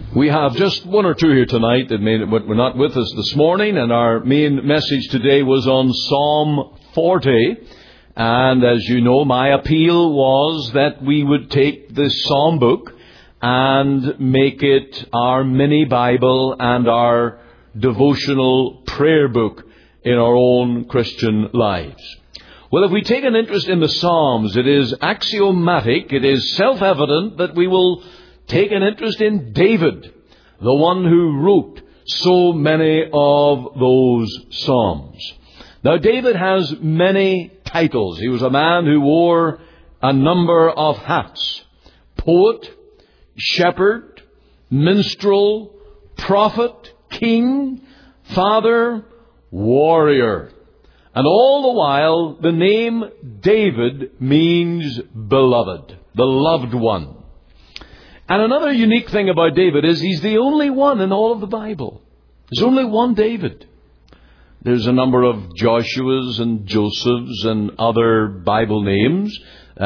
We have just one or two here tonight that were not with us this morning, and our main message today was on Psalm 40. And as you know, my appeal was that we would take this Psalm book and make it our mini Bible and our devotional prayer book in our own Christian lives. Well, if we take an interest in the Psalms, it is axiomatic, it is self-evident that we will take an interest in David, the one who wrote so many of those Psalms. Now, David has many titles. He was a man who wore a number of hats: poet, shepherd, minstrel, prophet, king, father, warrior. And all the while, the name David means beloved, the loved one. And another unique thing about David is he's the only one in all of the Bible. There's only one David. There's a number of Joshuas and Josephs and other Bible names,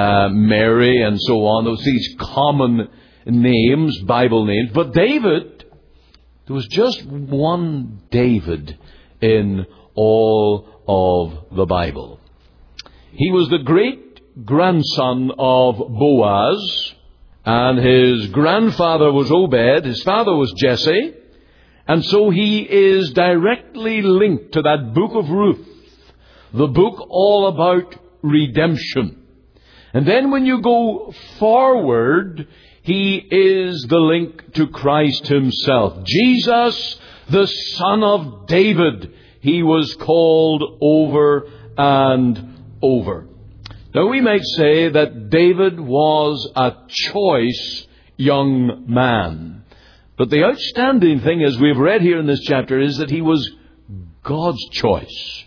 Mary and so on. These common names, Bible names. But David, there was just one David in all of the Bible. He was the great grandson of Boaz, and his grandfather was Obed, his father was Jesse, and so he is directly linked to that book of Ruth, the book all about redemption. And then when you go forward, he is the link to Christ himself. Jesus, the Son of David, he was called over and over. Now, we might say that David was a choice young man. But the outstanding thing, as we've read here in this chapter, is that he was God's choice.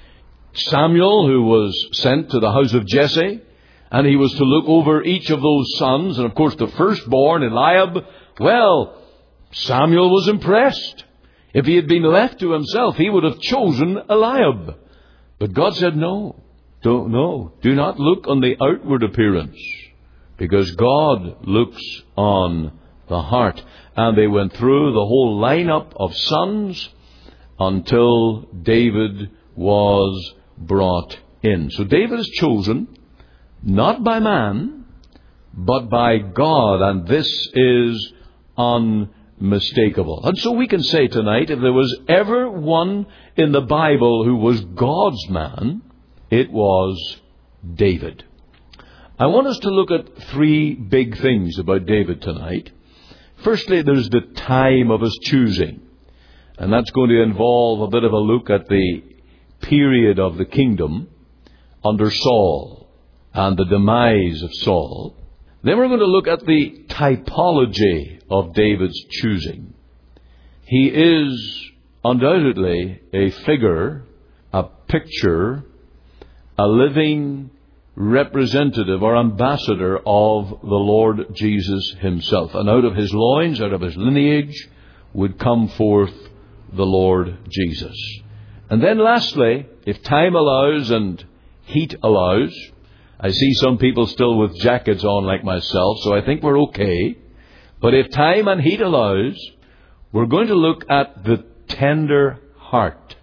Samuel, who was sent to the house of Jesse, and he was to look over each of those sons, and of course the firstborn, Eliab, well, Samuel was impressed. If he had been left to himself, he would have chosen Eliab. But God said, no. Do not look on the outward appearance, because God looks on the heart. And they went through the whole lineup of sons until David was brought in. So David is chosen not by man, but by God, and this is unmistakable. And so we can say tonight, if there was ever one in the Bible who was God's man, it was David. I want us to look at three big things about David tonight. Firstly, there's the time of his choosing. And that's going to involve a bit of a look at the period of the kingdom under Saul and the demise of Saul. Then we're going to look at the typology of David's choosing. He is undoubtedly a figure, a picture, a living representative or ambassador of the Lord Jesus himself. And out of his loins, out of his lineage, would come forth the Lord Jesus. And then lastly, if time allows and heat allows, I see some people still with jackets on like myself, so I think we're okay. But if time and heat allows, we're going to look at the tender heart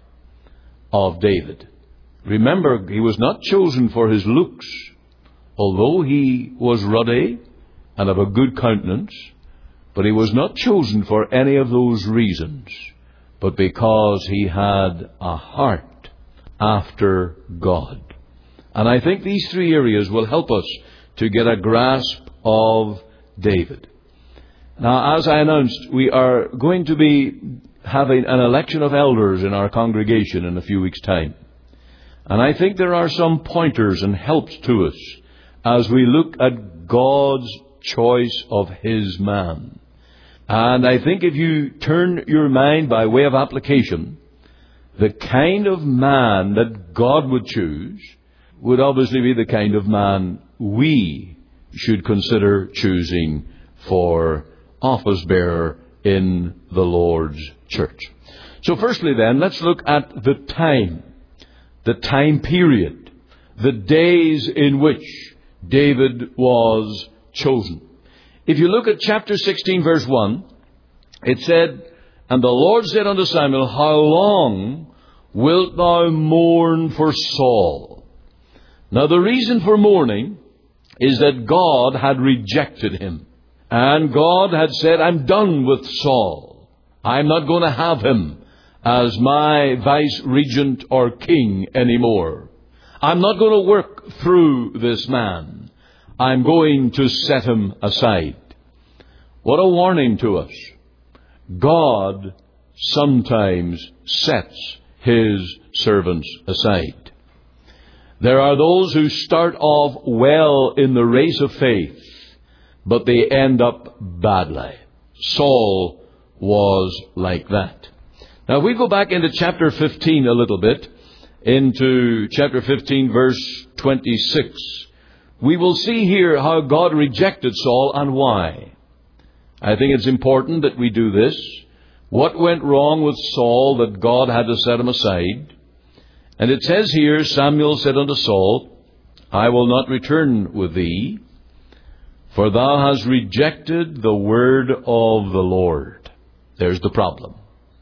of David. Remember, he was not chosen for his looks, although he was ruddy and of a good countenance, but he was not chosen for any of those reasons, but because he had a heart after God. And I think these three areas will help us to get a grasp of David. Now, as I announced, we are going to be having an election of elders in our congregation in a few weeks' time. And I think there are some pointers and helps to us as we look at God's choice of his man. And I think if you turn your mind by way of application, the kind of man that God would choose would obviously be the kind of man we should consider choosing for office bearer in the Lord's church. So firstly then, let's look at the time period, the days in which David was chosen. If you look at chapter 16, verse 1, it said, "And the Lord said unto Samuel, How long wilt thou mourn for Saul?" Now the reason for mourning is that God had rejected him. And God had said, "I'm done with Saul. I'm not going to have him as my vice-regent or king anymore. I'm not going to work through this man. I'm going to set him aside." What a warning to us. God sometimes sets His servants aside. There are those who start off well in the race of faith, but they end up badly. Saul was like that. Now, if we go back into chapter 15 a little bit, into chapter 15, verse 26, we will see here how God rejected Saul and why. I think it's important that we do this. What went wrong with Saul that God had to set him aside? And it says here, Samuel said unto Saul, "I will not return with thee, for thou hast rejected the word of the Lord." There's the problem.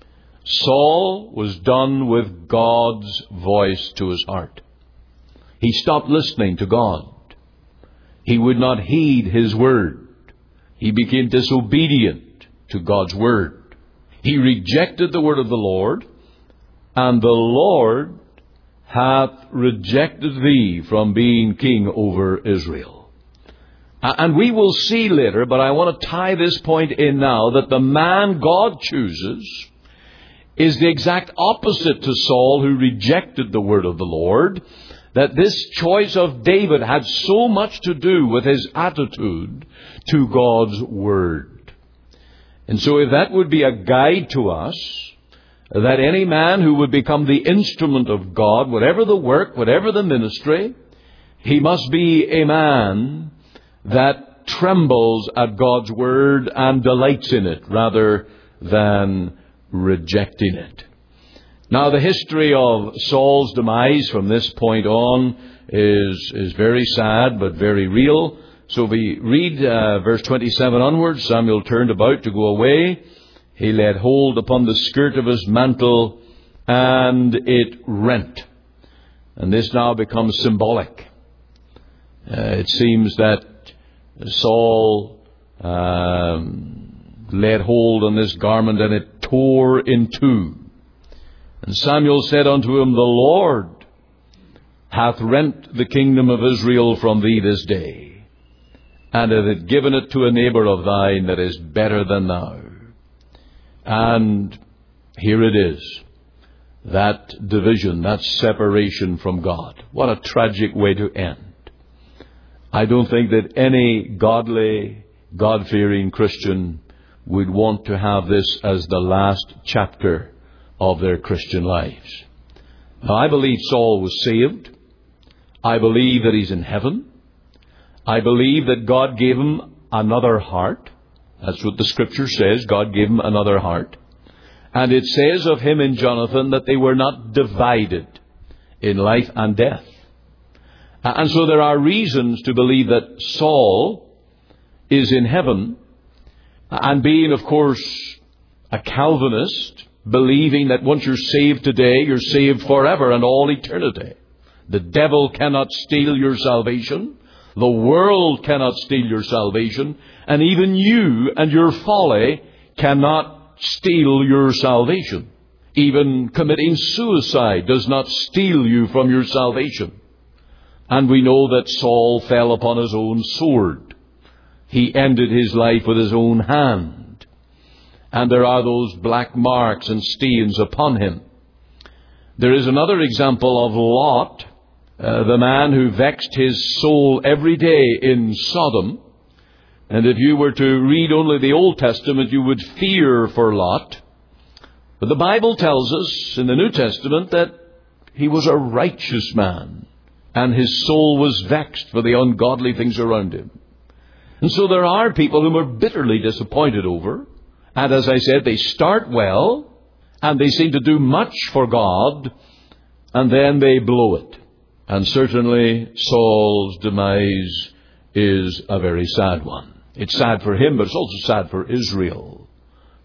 Saul was done with God's voice to his heart. He stopped listening to God. He would not heed His word. He became disobedient to God's word. He rejected the word of the Lord, and the Lord hath rejected thee from being king over Israel. And we will see later, but I want to tie this point in now, that the man God chooses is the exact opposite to Saul, who rejected the word of the Lord. That this choice of David had so much to do with his attitude to God's word. And so if that would be a guide to us, that any man who would become the instrument of God, whatever the work, whatever the ministry, he must be a man that trembles at God's word and delights in it rather than rejecting it. Now, the history of Saul's demise from this point on is very sad, but very real. So we read verse 27 onwards. Samuel turned about to go away. He laid hold upon the skirt of his mantle, and it rent. And this now becomes symbolic. It seems that Saul laid hold on this garment, and it tore in two. And Samuel said unto him, "The Lord hath rent the kingdom of Israel from thee this day, and hath given it to a neighbor of thine that is better than thou." And here it is, that division, that separation from God. What a tragic way to end. I don't think that any godly, God-fearing Christian would want to have this as the last chapter of their Christian lives. Now, I believe Saul was saved. I believe that he's in heaven. I believe that God gave him another heart. That's what the Scripture says. God gave him another heart. And it says of him and Jonathan that they were not divided in life and death. And so there are reasons to believe that Saul is in heaven. And being, of course, a Calvinist, believing that once you're saved today, you're saved forever and all eternity. The devil cannot steal your salvation. The world cannot steal your salvation. And even you and your folly cannot steal your salvation. Even committing suicide does not steal you from your salvation. And we know that Saul fell upon his own sword. He ended his life with his own hand. And there are those black marks and stains upon him. There is another example of Lot, the man who vexed his soul every day in Sodom. And if you were to read only the Old Testament, you would fear for Lot. But the Bible tells us in the New Testament that he was a righteous man, and his soul was vexed for the ungodly things around him. And so there are people whom are bitterly disappointed over. And as I said, they start well, and they seem to do much for God, and then they blow it. And certainly Saul's demise is a very sad one. It's sad for him, but it's also sad for Israel.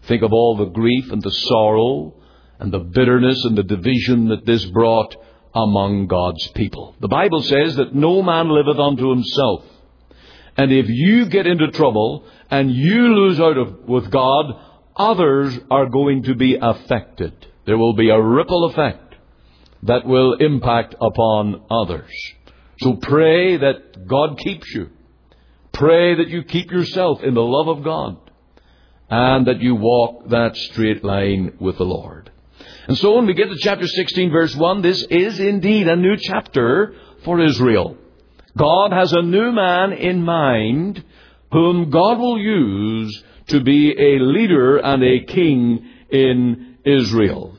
Think of all the grief and the sorrow and the bitterness and the division that this brought among God's people. The Bible says that no man liveth unto himself. And if you get into trouble and you lose out with God, others are going to be affected. There will be a ripple effect that will impact upon others. So pray that God keeps you. Pray that you keep yourself in the love of God and that you walk that straight line with the Lord. And so when we get to chapter 16, verse 1, this is indeed a new chapter for Israel. God has a new man in mind whom God will use to be a leader and a king in Israel.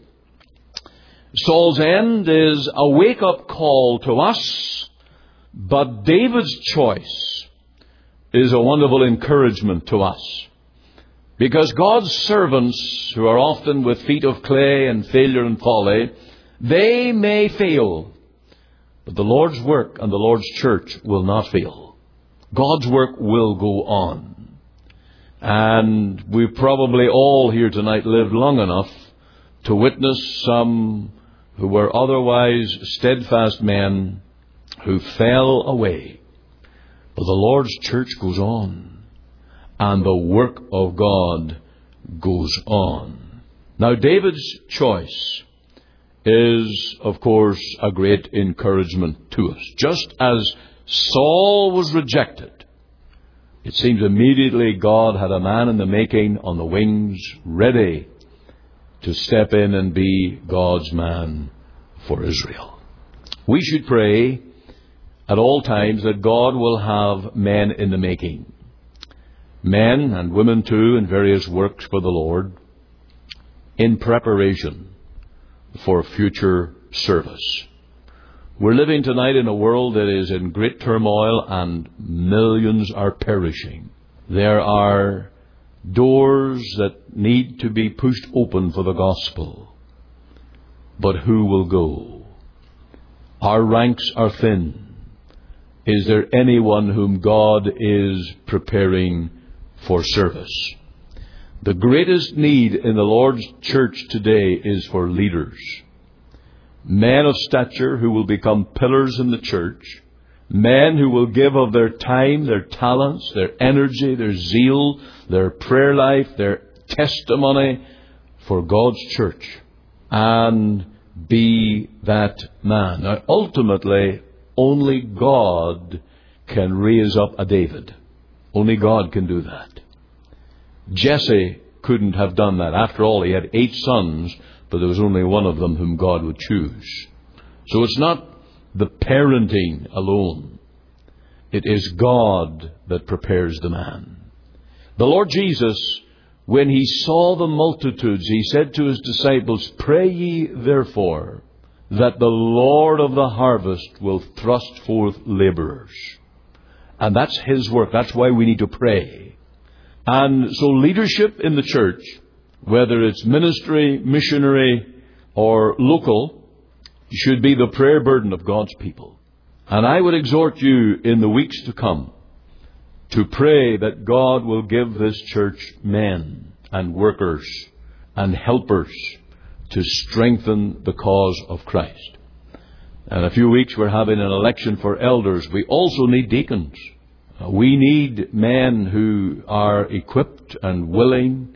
Saul's end is a wake-up call to us, but David's choice is a wonderful encouragement to us. Because God's servants, who are often with feet of clay and failure and folly, they may fail, but the Lord's work and the Lord's church will not fail. God's work will go on. And we've probably all here tonight lived long enough to witness some who were otherwise steadfast men who fell away. But the Lord's church goes on. And the work of God goes on. Now, David's choice is, of course, a great encouragement to us. Just as Saul was rejected, it seems immediately God had a man in the making on the wings, ready to step in and be God's man for Israel. We should pray at all times that God will have men in the making. Men and women too in various works for the Lord in preparation for future service. We're living tonight in a world that is in great turmoil and millions are perishing. There are doors that need to be pushed open for the gospel. But who will go? Our ranks are thin. Is there anyone whom God is preparing for service? The greatest need in the Lord's church today is for leaders. Men of stature who will become pillars in the church. Men who will give of their time, their talents, their energy, their zeal, their prayer life, their testimony for God's church. And be that man. Now, ultimately, only God can raise up a David. Only God can do that. Jesse couldn't have done that. After all, he had 8 sons, but there was only one of them whom God would choose. So it's not the parenting alone. It is God that prepares the man. The Lord Jesus, when he saw the multitudes, he said to his disciples, "Pray ye therefore that the Lord of the harvest will thrust forth laborers." And that's his work. That's why we need to pray. And so leadership in the church, whether it's ministry, missionary, or local, should be the prayer burden of God's people. And I would exhort you in the weeks to come to pray that God will give this church men and workers and helpers to strengthen the cause of Christ. In a few weeks we're having an election for elders. We also need deacons. We need men who are equipped and willing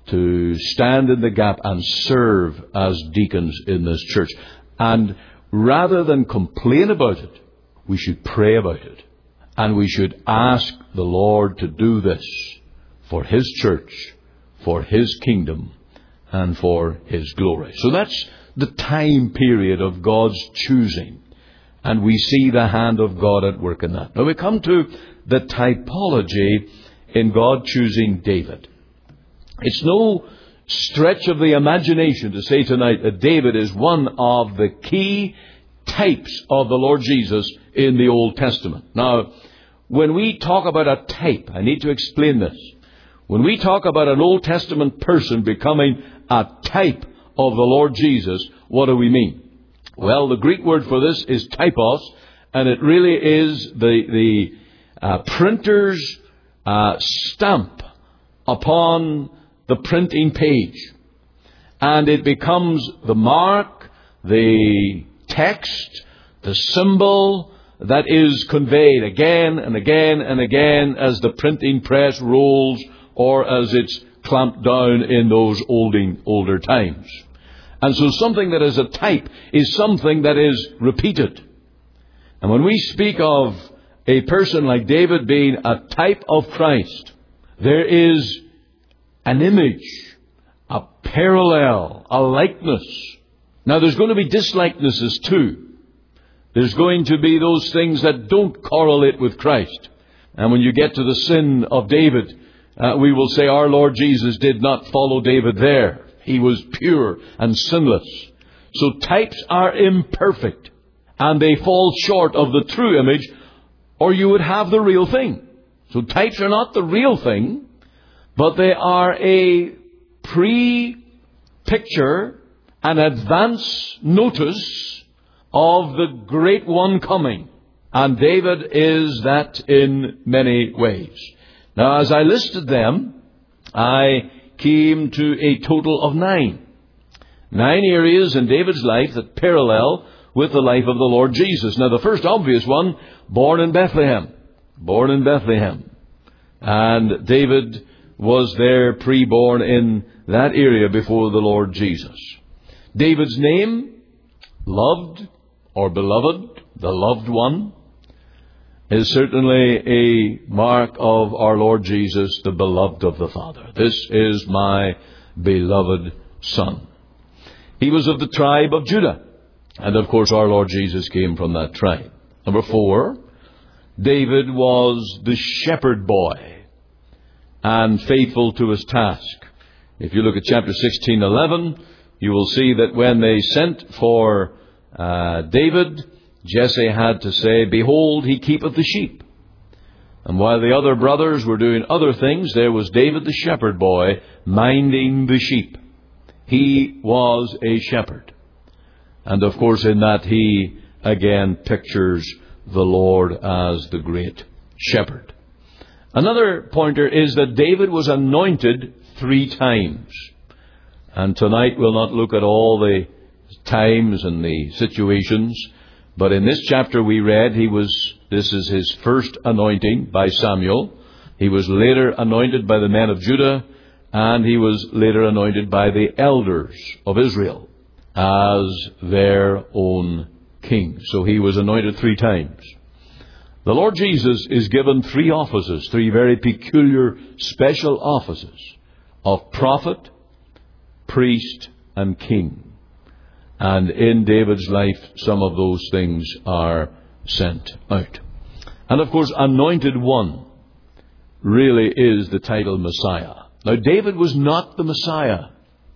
to stand in the gap and serve as deacons in this church. And rather than complain about it, we should pray about it. And we should ask the Lord to do this for His church, for His kingdom, and for His glory. So that's the time period of God's choosing. And we see the hand of God at work in that. Now we come to the typology in God choosing David. It's no stretch of the imagination to say tonight that David is one of the key types of the Lord Jesus in the Old Testament. Now, when we talk about a type, I need to explain this. When we talk about an Old Testament person becoming a type of the Lord Jesus, what do we mean? Well, the Greek word for this is typos, and it really is the printer's stamp upon the printing page. And it becomes the mark, the text, the symbol that is conveyed again and again and again as the printing press rolls or as it's clamped down in those older times. And so something that is a type is something that is repeated. And when we speak of a person like David being a type of Christ, there is an image, a parallel, a likeness. Now there's going to be dislikenesses too. There's going to be those things that don't correlate with Christ. And when you get to the sin of David, we will say our Lord Jesus did not follow David there. He was pure and sinless. So types are imperfect, and they fall short of the true image, or you would have the real thing. So types are not the real thing, but they are a pre-picture, an advance notice of the great one coming. And David is that in many ways. Now, as I listed them, I came to a total of 9. 9 areas in David's life that parallel with the life of the Lord Jesus. Now, the first obvious one, born in Bethlehem. Born in Bethlehem. And David was there pre-born in that area before the Lord Jesus. David's name, loved or beloved, the loved one, is certainly a mark of our Lord Jesus, the beloved of the Father. This is my beloved Son. He was of the tribe of Judah. And of course our Lord Jesus came from that tribe. Number 4, David was the shepherd boy and faithful to his task. If you look at chapter 16:11, you will see that when they sent for David, Jesse had to say, "Behold, he keepeth the sheep." And while the other brothers were doing other things, there was David the shepherd boy minding the sheep. He was a shepherd. And of course in that he again pictures the Lord as the great shepherd. Another pointer is that David was anointed 3 times. And tonight we'll not look at all the times and the situations. But in this chapter we read this is his first anointing by Samuel. He was later anointed by the men of Judah, and he was later anointed by the elders of Israel as their own king. So he was anointed 3 times. The Lord Jesus is given 3 offices, 3 very peculiar special offices of prophet, priest, and king. And in David's life, some of those things are sent out. And of course, Anointed One really is the title Messiah. Now, David was not the Messiah.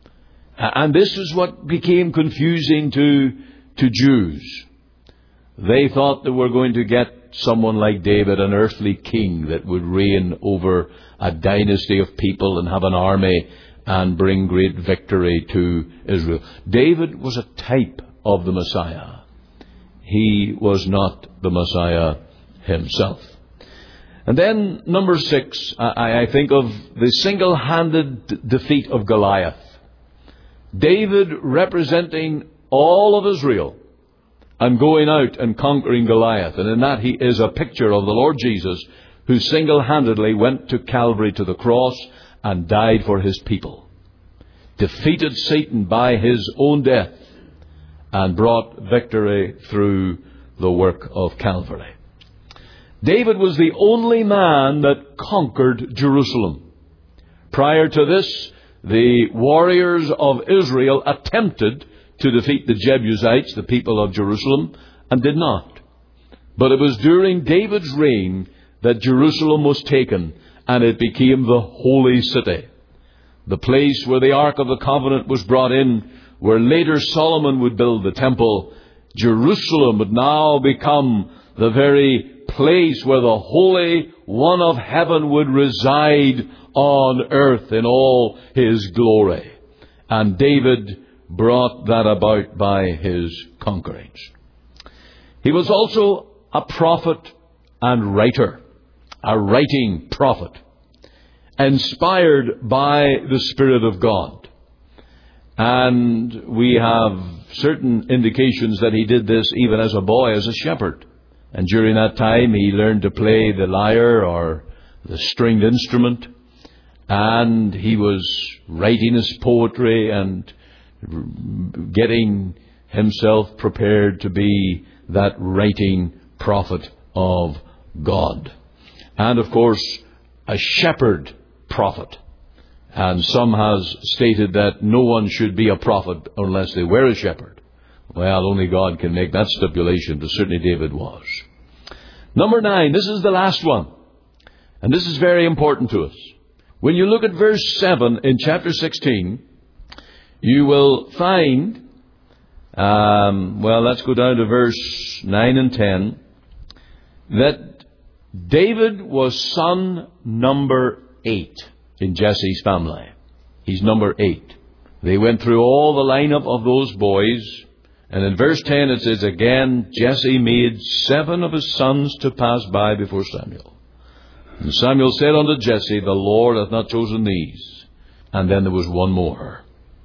And this is what became confusing to Jews. They thought they were going to get someone like David, an earthly king that would reign over a dynasty of people and have an army and bring great victory to Israel. David was a type of the Messiah. He was not the Messiah himself. And then, number 6, I think of the single-handed defeat of Goliath. David representing all of Israel and going out and conquering Goliath. And in that he is a picture of the Lord Jesus, who single-handedly went to Calvary, to the cross, and died for his people, defeated Satan by his own death, and brought victory through the work of Calvary. David was the only man that conquered Jerusalem. Prior to this, the warriors of Israel attempted to defeat the Jebusites, the people of Jerusalem, and did not. But it was during David's reign that Jerusalem was taken, and it became the holy city, the place where the Ark of the Covenant was brought in, where later Solomon would build the temple. Jerusalem would now become the very place where the Holy One of heaven would reside on earth in all his glory. And David brought that about by his conquerings. He was also a prophet and writer, a writing prophet. inspired by the Spirit of God. And we have certain indications that he did this even as a boy, as a shepherd. And during that time he learned to play the lyre or the stringed instrument. And he was writing his poetry and getting himself prepared to be that writing prophet of God. And of course, a shepherd prophet. And some has stated that no one should be a prophet unless they were a shepherd. Well, only God can make that stipulation, but certainly David was. Number 9, this is the last one. And this is very important to us. When you look at verse 7 in chapter 16, you will find, let's go down to verse 9 and 10, that David was son number 8 in Jesse's family. He's number 8. They went through all the lineup of those boys, and in verse 10 it says, again, Jesse made 7 of his sons to pass by before Samuel. And Samuel said unto Jesse, the Lord hath not chosen these. And then there was one more.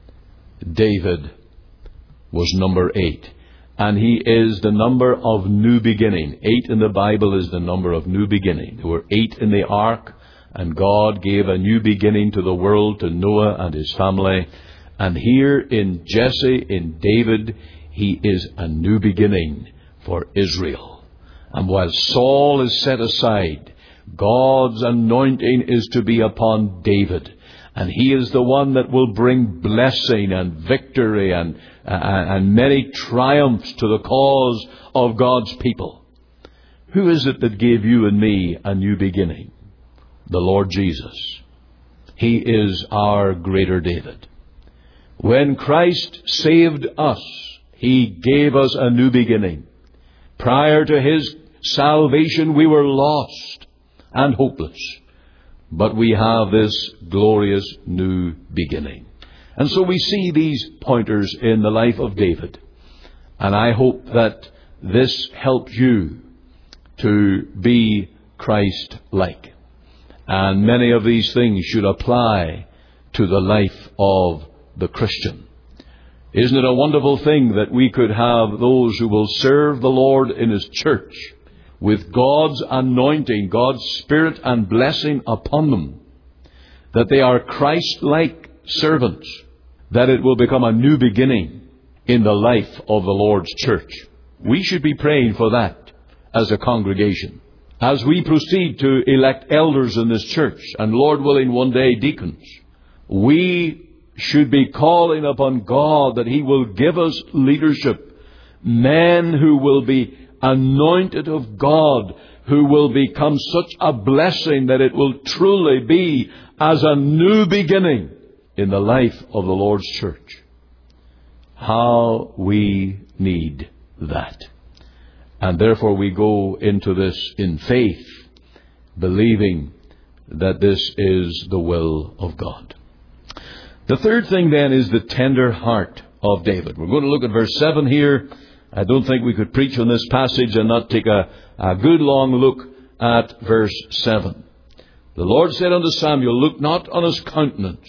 David was number 8. And he is the number of new beginning. 8 in the Bible is the number of new beginning. There were 8 in the ark, and God gave a new beginning to the world, to Noah and his family. And here in Jesse, in David, he is a new beginning for Israel. And while Saul is set aside, God's anointing is to be upon David. And he is the one that will bring blessing and victory and many triumphs to the cause of God's people. Who is it that gave you and me a new beginning? The Lord Jesus. He is our greater David. When Christ saved us, he gave us a new beginning. Prior to his salvation, we were lost and hopeless. But we have this glorious new beginning. And so we see these pointers in the life of David. And I hope that this helps you to be Christ-like. And many of these things should apply to the life of the Christian. Isn't it a wonderful thing that we could have those who will serve the Lord in his church with God's anointing, God's Spirit and blessing upon them, that they are Christ-like servants, that it will become a new beginning in the life of the Lord's church. We should be praying for that as a congregation. As we proceed to elect elders in this church, and Lord willing one day deacons, we should be calling upon God that he will give us leadership, men who will be anointed of God, who will become such a blessing that it will truly be as a new beginning in the life of the Lord's church. How we need that. And therefore we go into this in faith, believing that this is the will of God. The third thing then is the tender heart of David. We're going to look at verse 7 here. I don't think we could preach on this passage and not take a good long look at verse 7. The Lord said unto Samuel, look not on his countenance,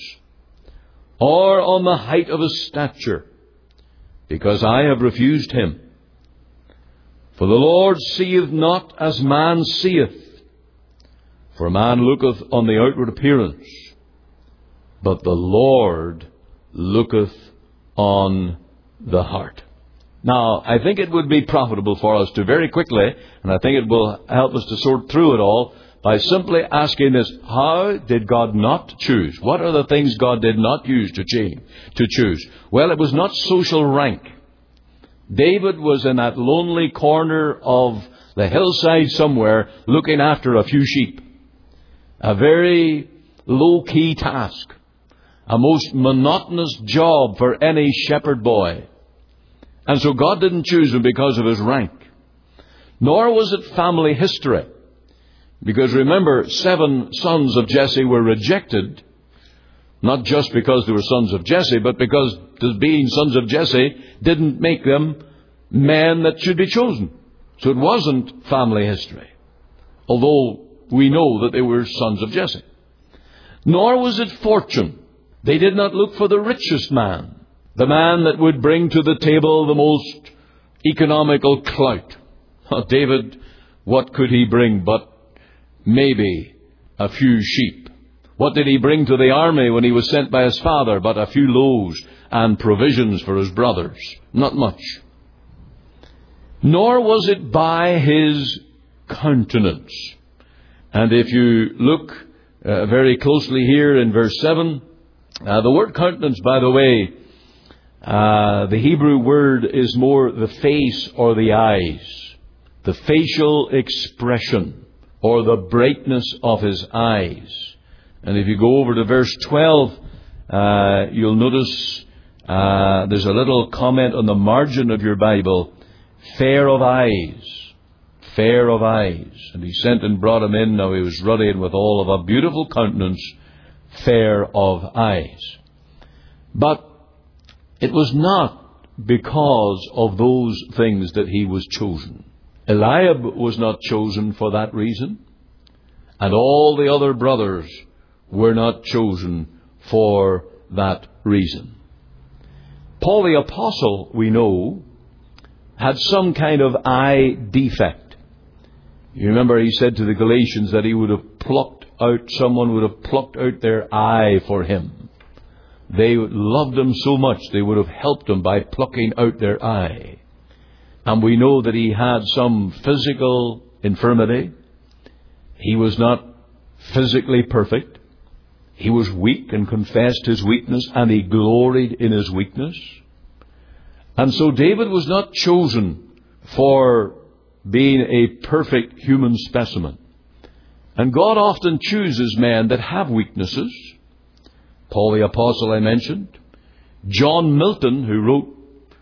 or on the height of his stature, because I have refused him. For the Lord seeth not as man seeth. For man looketh on the outward appearance, but the Lord looketh on the heart. Now, I think it would be profitable for us to very quickly, and I think it will help us to sort through it all, by simply asking this: how did God not choose? What are the things God did not use to choose? Well, it was not social rank. David was in that lonely corner of the hillside somewhere looking after a few sheep. A very low-key task. A most monotonous job for any shepherd boy. And so God didn't choose him because of his rank. Nor was it family history. Because remember, 7 sons of Jesse were rejected, not just because they were sons of Jesse, but because being sons of Jesse didn't make them men that should be chosen. So it wasn't family history, although we know that they were sons of Jesse. Nor was it fortune. They did not look for the richest man, the man that would bring to the table the most economical clout. David, what could he bring but maybe a few sheep? What did he bring to the army when he was sent by his father but a few loaves and provisions for his brothers? Not much. Nor was it by his countenance. And if you look very closely here in verse 7, the word countenance, by the way, the Hebrew word is more the face or the eyes, the facial expression or the brightness of his eyes. And if you go over to verse 12, you'll notice there's a little comment on the margin of your Bible, fair of eyes. Fair of eyes. And he sent and brought him in. Now he was ruddy and with all of a beautiful countenance, fair of eyes. But it was not because of those things that he was chosen. Eliab was not chosen for that reason. And all the other brothers were not chosen for that reason. Paul the Apostle, we know, had some kind of eye defect. You remember he said to the Galatians that someone would have plucked out their eye for him. They loved him so much they would have helped him by plucking out their eye. And we know that he had some physical infirmity. He was not physically perfect. He was weak and confessed his weakness, and he gloried in his weakness. And so David was not chosen for being a perfect human specimen. And God often chooses men that have weaknesses. Paul the Apostle I mentioned. John Milton, who wrote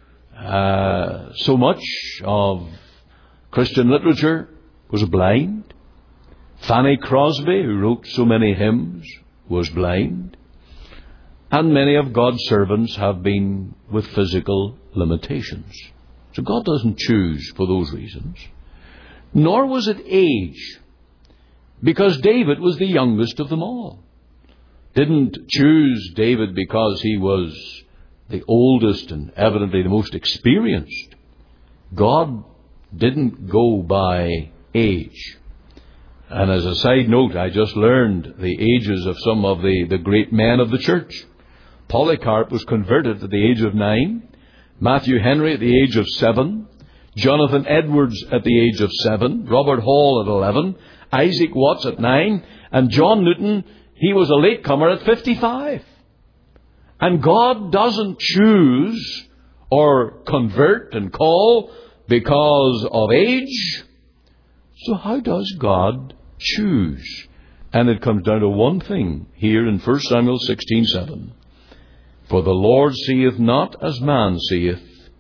so much of Christian literature, was blind. Fanny Crosby, who wrote so many hymns, was blind. And many of God's servants have been with physical limitations. So God doesn't choose for those reasons. Nor was it age, because David was the youngest of them all. Didn't choose David because he was the oldest and evidently the most experienced. God didn't go by age. And as a side note, I just learned the ages of some of the great men of the church. Polycarp was converted at the age of 9. Matthew Henry at the age of 7. Jonathan Edwards at the age of 7. Robert Hall at 11. Isaac Watts at 9. And John Newton, he was a latecomer at 55. And God doesn't choose or convert and call because of age. So how does God choose? And it comes down to one thing here in 1 Samuel 16:7. For the Lord seeth not as man seeth.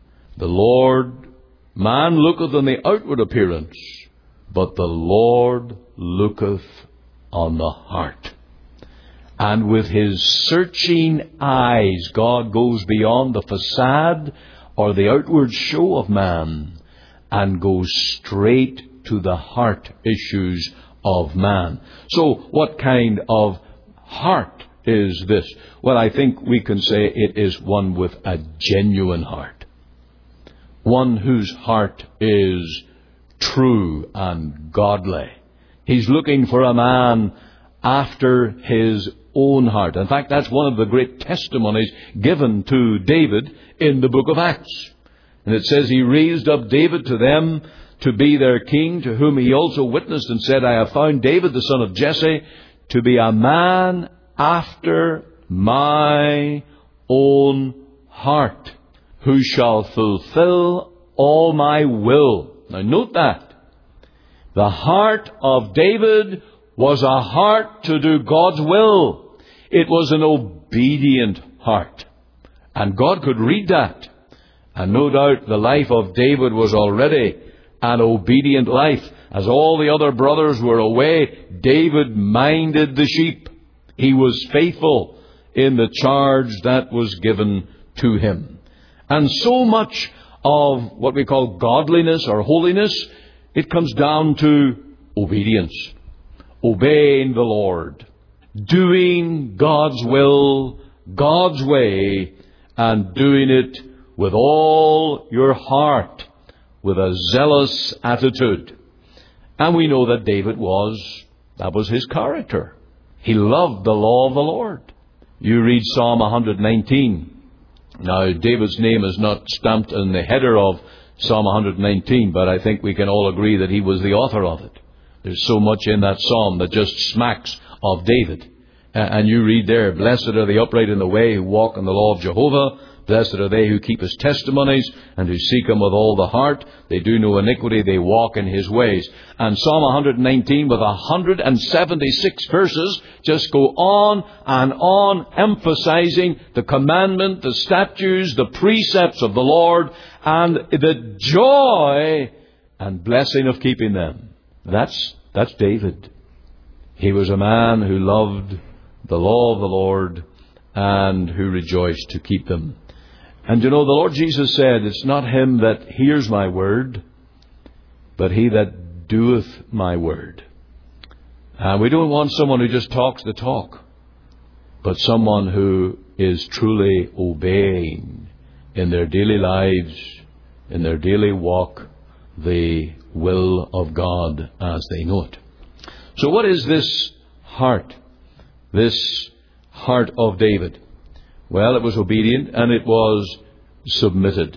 Man looketh on the outward appearance, but the Lord looketh on the heart. And with his searching eyes, God goes beyond the facade or the outward show of man and goes straight to the heart issues of man. So what kind of heart is this? Well, I think we can say it is one with a genuine heart. One whose heart is true and godly. He's looking for a man after his own heart. In fact, that's one of the great testimonies given to David in the book of Acts. And it says he raised up David to them to be their king, to whom he also witnessed and said, I have found David the son of Jesse to be a man after my own heart, who shall fulfill all my will. Now note that. The heart of David was a heart to do God's will. It was an obedient heart. And God could read that. And no doubt the life of David was already an obedient life. As all the other brothers were away, David minded the sheep. He was faithful in the charge that was given to him. And so much of what we call godliness or holiness, it comes down to obedience. Obeying the Lord. doing God's will, God's way, and doing it with all your heart, with a zealous attitude. And we know that David that was his character. He loved the law of the Lord. You read Psalm 119. Now, David's name is not stamped in the header of Psalm 119, but I think we can all agree that he was the author of it. There's so much in that psalm that just smacks of David. And you read there, "Blessed are the upright in the way who walk in the law of Jehovah. Blessed are they who keep his testimonies and who seek him with all the heart. They do no iniquity, they walk in his ways." And Psalm 119 with 176 verses just go on and on, emphasizing the commandment, the statutes, the precepts of the Lord, and the joy and blessing of keeping them. That's David. He was a man who loved the law of the Lord and who rejoiced to keep them. And you know, the Lord Jesus said, "It's not him that hears my word, but he that doeth my word." And we don't want someone who just talks the talk, but someone who is truly obeying in their daily lives, in their daily walk, the will of God as they know it. So what is this heart of David? Well, it was obedient and it was submitted.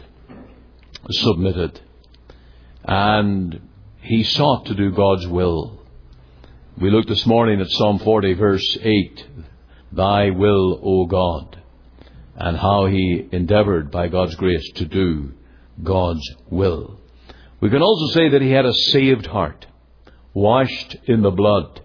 And he sought to do God's will. We looked this morning at Psalm 40 verse 8. "Thy will, O God," and how he endeavored by God's grace to do God's will. We can also say that he had a saved heart, washed in the blood.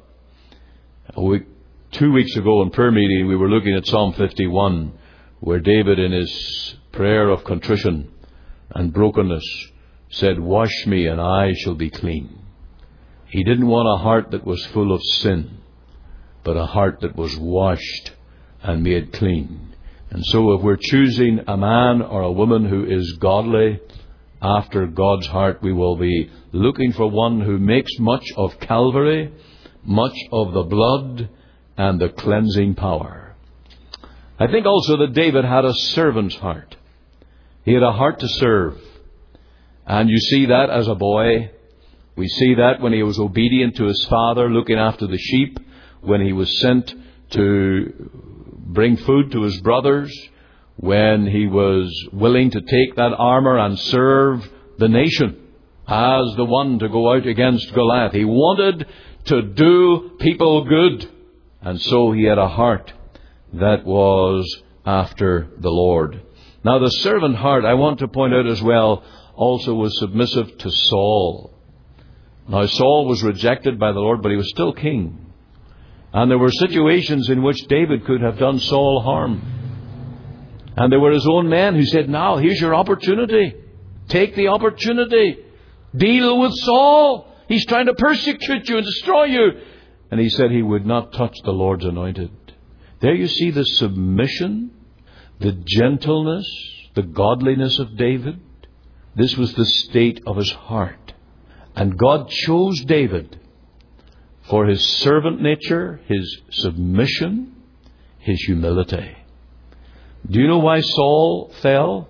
2 weeks ago in prayer meeting, we were looking at Psalm 51, where David, in his prayer of contrition and brokenness, said, "Wash me and I shall be clean." He didn't want a heart that was full of sin, but a heart that was washed and made clean. And so if we're choosing a man or a woman who is godly, after God's heart, we will be looking for one who makes much of Calvary, much of the blood and the cleansing power. I think also that David had a servant's heart. He had a heart to serve. And you see that as a boy. We see that when he was obedient to his father, looking after the sheep, when he was sent to bring food to his brothers, when he was willing to take that armor and serve the nation as the one to go out against Goliath. He wanted to do people good. And so he had a heart that was after the Lord. Now the servant heart, I want to point out as well, also was submissive to Saul. Now Saul was rejected by the Lord, but he was still king. And there were situations in which David could have done Saul harm. And there were his own men who said, "Now, here's your opportunity. Take the opportunity. Deal with Saul. He's trying to persecute you and destroy you." And he said he would not touch the Lord's anointed. There you see the submission, the gentleness, the godliness of David. This was the state of his heart. And God chose David for his servant nature, his submission, his humility. Do you know why Saul fell?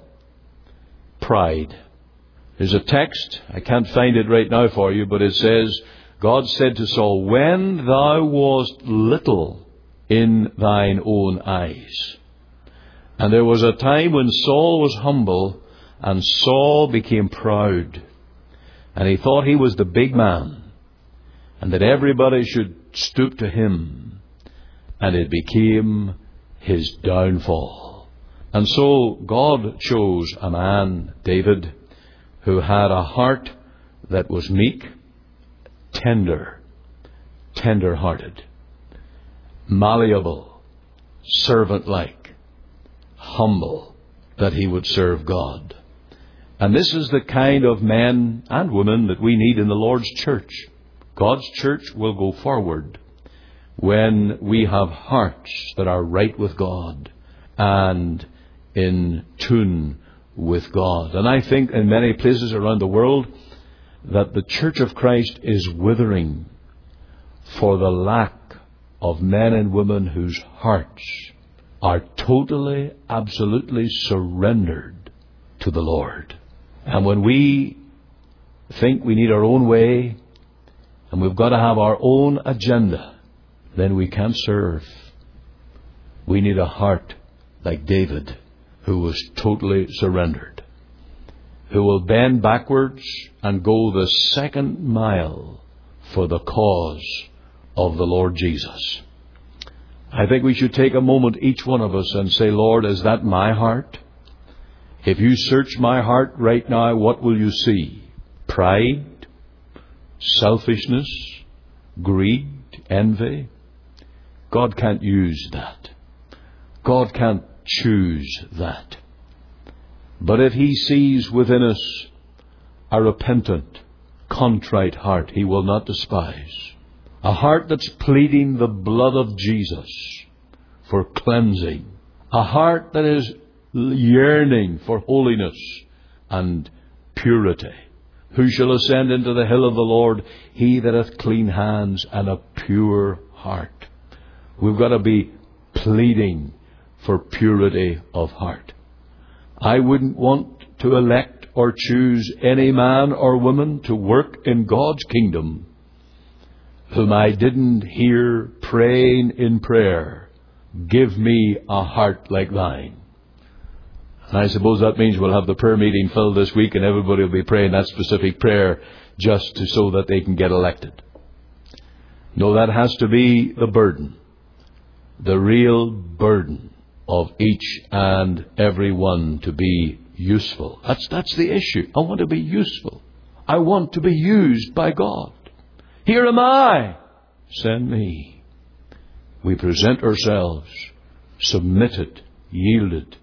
Pride. There's a text, I can't find it right now for you, but it says, God said to Saul, "When thou wast little in thine own eyes." And there was a time when Saul was humble and Saul became proud. And he thought he was the big man and that everybody should stoop to him. And it became his downfall. And so God chose a man, David, who had a heart that was meek, tender-hearted, malleable, servant-like, humble, that he would serve God. And this is the kind of men and women that we need in the Lord's church. God's church will go forward when we have hearts that are right with God and in tune with God. And I think in many places around the world that the Church of Christ is withering for the lack of men and women whose hearts are totally, absolutely surrendered to the Lord. And when we think we need our own way, and we've got to have our own agenda, then we can't serve. We need a heart like David, who was totally surrendered, who will bend backwards and go the second mile for the cause of the Lord Jesus. I think we should take a moment, each one of us, and say, Lord, is that my heart? If you search my heart right now, what will you see? Pride, selfishness, greed, envy? God can't use that. God can't choose that. But if He sees within us a repentant, contrite heart, He will not despise. A heart that's pleading the blood of Jesus for cleansing. A heart that is yearning for holiness and purity. Who shall ascend into the hill of the Lord? He that hath clean hands and a pure heart. We've got to be pleading for purity of heart. I wouldn't want to elect or choose any man or woman to work in God's kingdom whom I didn't hear praying in prayer, give me a heart like thine. And I suppose that means we'll have the prayer meeting filled this week and everybody will be praying that specific prayer just so that they can get elected. No, that has to be the burden, the real burden of each and every one, to be useful. That's the issue. I want to be useful. I want to be used by God. Here am I. Send me. We present ourselves submitted, yielded,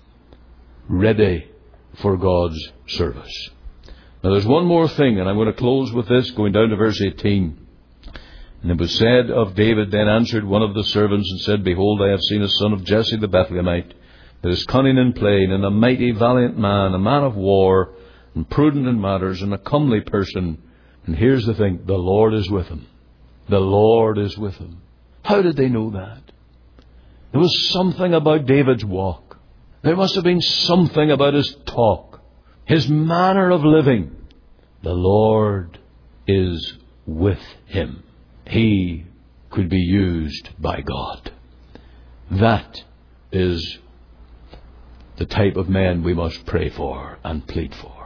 ready for God's service. Now there's one more thing, and I'm going to close with this, going down to verse 18. And it was said of David, then answered one of the servants and said, Behold, I have seen a son of Jesse the Bethlehemite, that is cunning in plain, and a mighty valiant man, a man of war, and prudent in matters, and a comely person. And here's the thing, the Lord is with him. The Lord is with him. How did they know that? There was something about David's walk. There must have been something about his talk, his manner of living. The Lord is with him. He could be used by God. That is the type of man we must pray for and plead for.